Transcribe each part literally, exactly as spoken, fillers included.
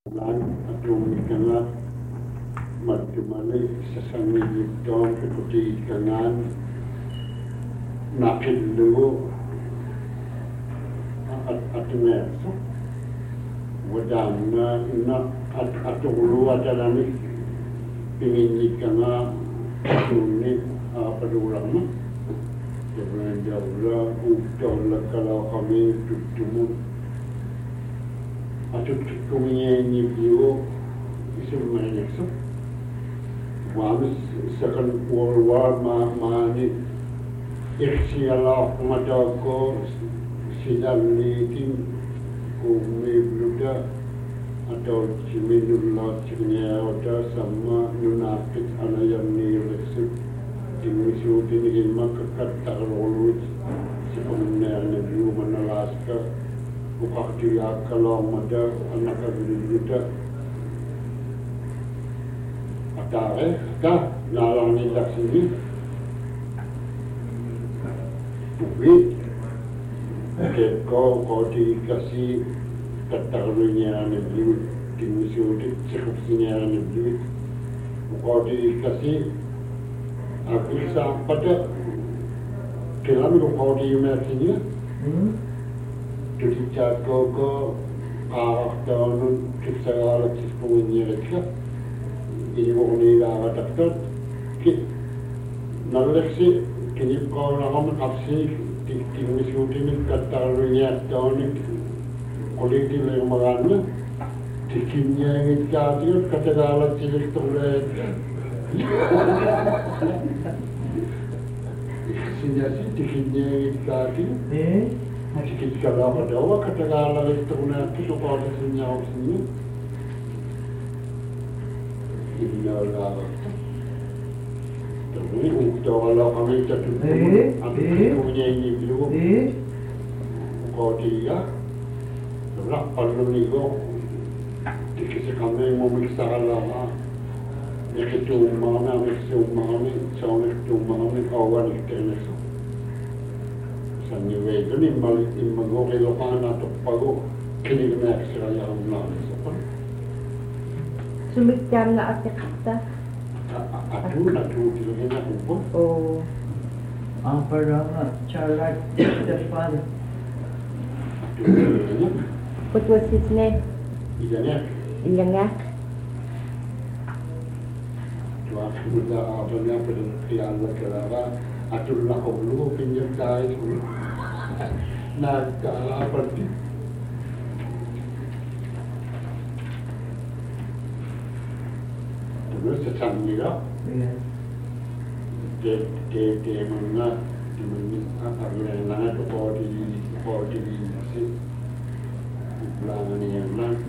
Lan atumikanga magtumani sa sangilitong kaputikangan nakilungo at atunerso wadang na na at atulu adalami pinginikanga atunit padulang mo Jangan jauh udah kalau kami tujuh atau kumanya ni bio isu mana isu wamis second world war ma ma ni ikhsi Allah madako sidang ni tim kumi bluda atau ciminullah cimnya ada sama nunafik anayam ni lesu Timisi ini ilmu kekat terlalu sepenuhnya negeri menalaska bukan dia kalau ada anak berbeda ada eh dah nalang ni tak sini duit okay kau kau dikasih keterlalunya negeri Timisi ini sepenuhnya negeri kau dikasih Aku pada dalam rumah di Amerika jadi jago ke arah tahun kita lagi punya mereka ini orang ini dah dapat ki nalek si kini kau orang kapsi di di musim ini kata lunya tahun ini kulit di lembaga di kimia ini jadi kata dalam cilik terlihat Sinyasi dikitnya dikaki, eh, dikit kalau ada awak katakanlah itu nanti supaya sinyal sini, ini adalah, tapi untuk kalau kami jatuh, aku punya ini dulu, kau dia, berapa perlu nih kau, dikit kami mau misalnya Itu mana, itu mana, soalnya itu mana kawan itu itu. Seni itu ni malah ni mengolah lapan atau pagu kini nak seraya orang itu. Sumit jam nak asyik kata. Atu nak tu tu ni nak pun. Oh. Apa nama cara depan? What was his name? Ianya. Ianya. Aku dah apa ni apa dan kian berkerana atur nak oblu pinjam kai tu nak apa ni terus secam ni lah ke ke ke mana di mana apa yang mana tu body body ni sih belakang ni yang mana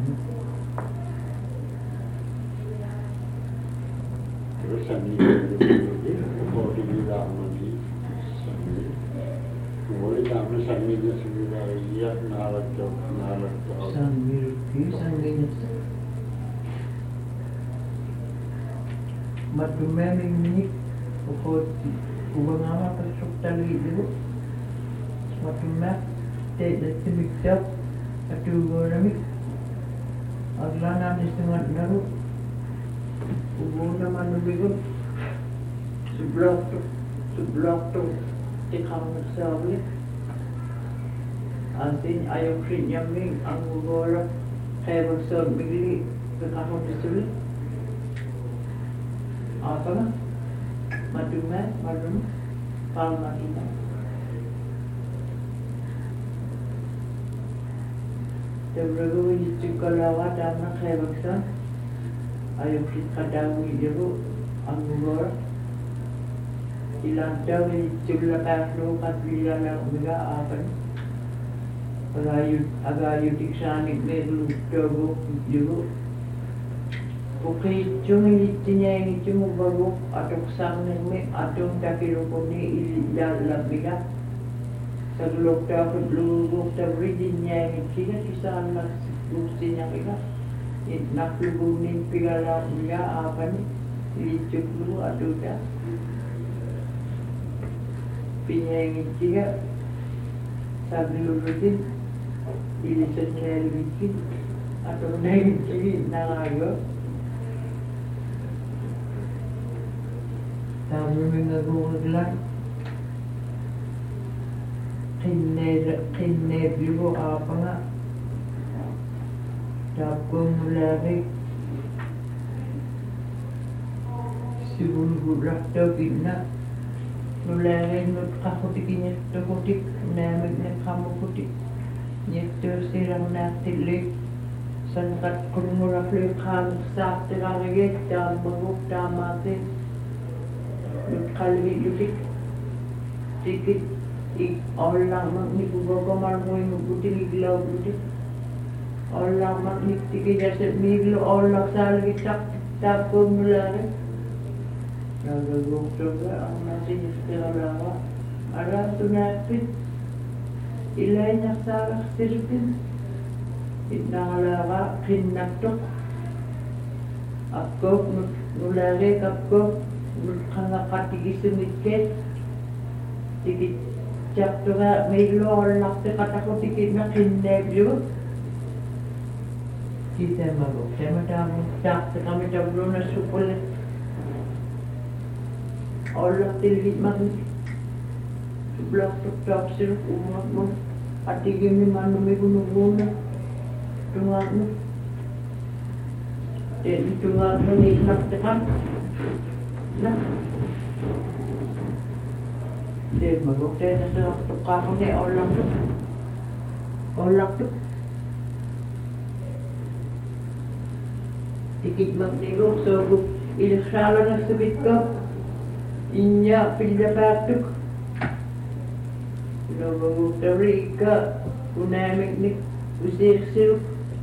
Terus seni kalau dibilang lagi seni, boleh kami seninya sendiri lihat nalar jauh nalar jauh. Seni itu seninya. Madu memang ini, ukut ubang apa pasuk tali itu, madu memang tidak semikap, atu orang ini, aglan di setengah naru. Ubo naman nabigot sebelah tu sebelah tu tikam sabi antin ayaw krinyaming ang ugora kaya magsab bigli kakahon disuli apa na madume madume pal makita Debrago yichuk kalawa dana kaya magsab Ayuh kita dawi dulu anggur ilang dawi jumlah kasro katliya lang umiga apan agayud agayud iksanik medlu dogo dulu Bukit cung itinya ini cung baru atau sang neme atau takiro koni ilal labiga Saglok dapat luluk tabridinya ini kira kisah anak lusinya kita nak lubunin pigala dia apa ni licuk dulu aduh dah pinyeng tiga sabi lurutin ilisan bikin atau naik jadi narayo tamu mengagulan kinne kinne biru apa nggak dapur mulai sibun gurah terpindah mulai nut kakutiknya terkutik namanya kamu kutik nyekter sirang natilik sangat kumurah lekang saat terangnya dan menguk damati nut kali judik sedikit ik orang makni kubogo marmoi ngubuti iglau budik orang makni tiga jasa miglo orang sal kita tak kumulare lalu guktoga ang masih istirahat ada tunapit ilay nasarak sirpin itnangalaga kinaktok ako nulare kapko nulkangakatigisimikket tikit chaptoga miglo orlakte katako tikit na kinnebyo kita magok tema tamu chapte kami tablo na supul orlak tilgit magik sebelah tetap siruk umatmu hati gini mana megunu-guna tungakmu dan tungakmu nikmat tekan nah dia magok dia nasa tukang ni orlak tu orlak tu dikit magnigo so ilaksala na sabit ko inya pilabatuk Lalu terika unamik ni usir siruk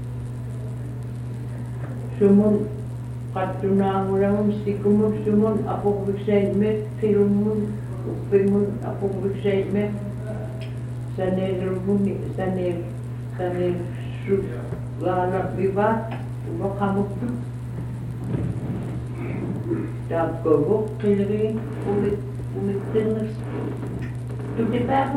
sumun katunang ulang mestikumur sumun apok biksay me filumun upimun apok biksay me sanir rumuni sanir sanir su lalap bibat uba kamuk tu dap gogok kilri ulit ulit tenas tu dipaku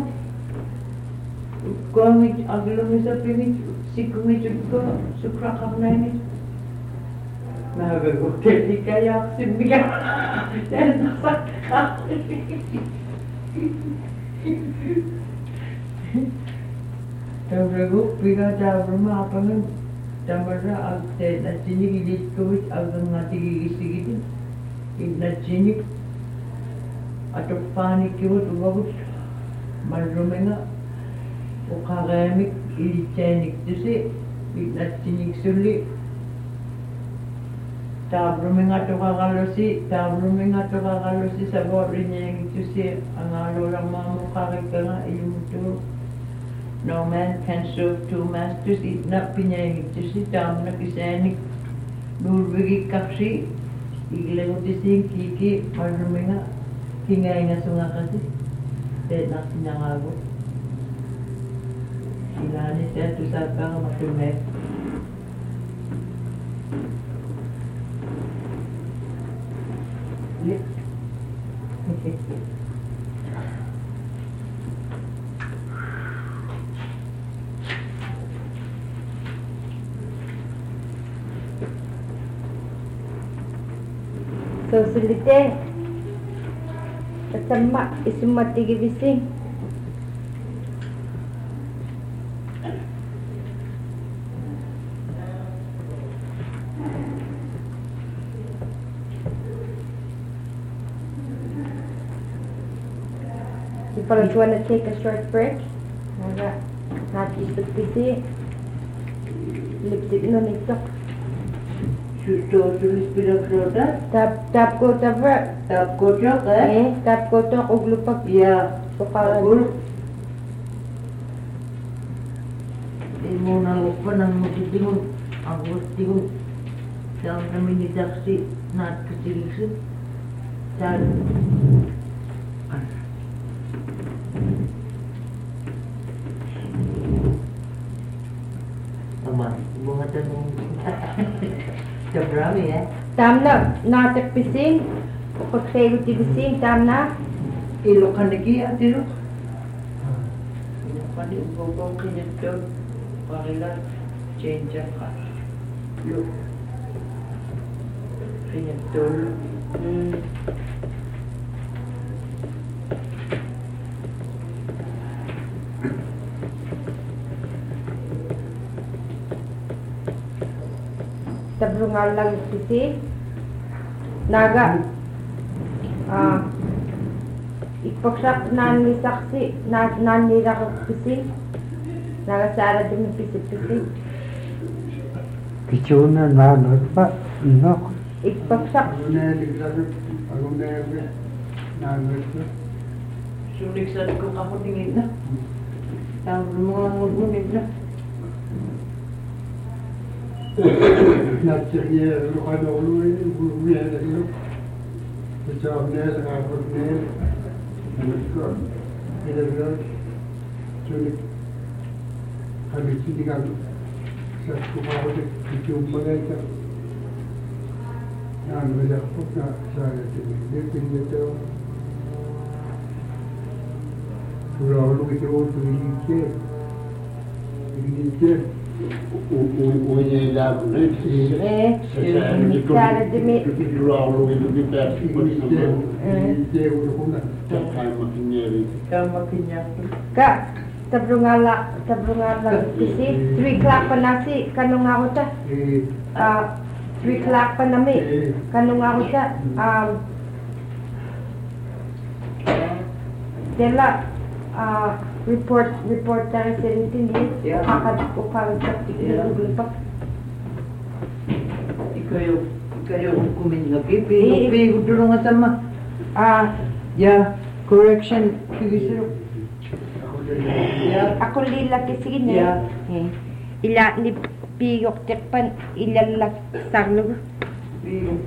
Gomit aglumi sa pingit, sikumit ko, sukrakam na yun. Nagagukit, di kaya simbiga. Dahil nasakak. Nagaguk, biga tayo mo, apangan. Tamara, agte, na sinigilit ko, agang natigigisigit. Na sinig. At panik ko, tumagot. Marumi nga. Ukaramik ilityanik tusi, itnatinik suli. Tabrumi nga to kakalosi, tabrumi nga to kakalosi sa bori niya yung tusi. Ang alo lang mga mukarik ka nga, ilumuto. No man can serve two masters, itna pinyayang tusi, tam na kisanik. Nurbigi kaksi, iglang utising kiki, marumi nga. Hingay nga sunga kasi. Dahil na sinangagot. Sila ni saya tu sabang makumet. Ni. Okay. So sulite. Kasama isumati gibising. But you want to take a short break? Naga, natisip kasi. Lipsip no nito. Susto tulis pinagkota? Tap tap ko tapa. Tap ko chok eh? Eh, tap ko to og lupak. Ya. Sukalan. Imo nang upan ang matitingon. Ang matitingon. Saan kami ni taksi na kasilisip. Saan? Bunga tanong Sobrami eh. Tam na, natak pising. Ukot kayo ti pising, tam na. Ilo ka nagi at ilo. Ilo ka ni ugogong kinito. Parila, change ka. Look. Pinatol. Hmm. Tabrungal lang kasi naga ah ipagsak nani saksi na nani ra kasi naga sara din pisi-pisi Kichuna na nagpa no ipagsak Aguna ligran aguna na nagpa Sulik sa ko ako tingin na. Ang mga ngunit na. Natcherier lo ano lo lo ya lo Betul benar sangat benar Betul Benar Jadi Kami sini kan Satu mahu dijumpa mereka Yang mereka pun saya sini Dia tinggal tu Kalau lu itu tu ini Ini Unyela eh Saya sara demi Lalu itu kita Dia udah punya Terkait makinnya Kama kinyak. ka tabrungala tabrungala kasi three o'clock pa nasi kanong ako ta Eh ah three o'clock pa nami kanong ako ta um dela ah report report tayo sa rintin Yeah. kakad ko kakad sa Yeah. pa Ikaw yung, ikaw yung kumin lagi. Pero, pero, tulong nga sama. ah Yeah, correction. Sige, sir. Yeah. ako lila kasi ni Yeah. eh ila ni piyok tekpan ilalak sarlog Pero,